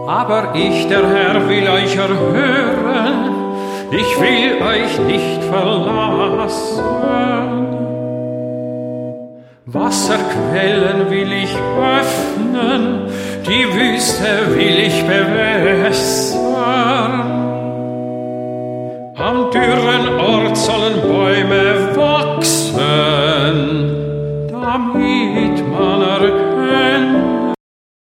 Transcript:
Aber ich, der Herr, will euch erhören, ich will euch nicht verlassen. Wasserquellen will ich öffnen, die Wüste will ich bewässern. Am dürren Ort sollen Bäume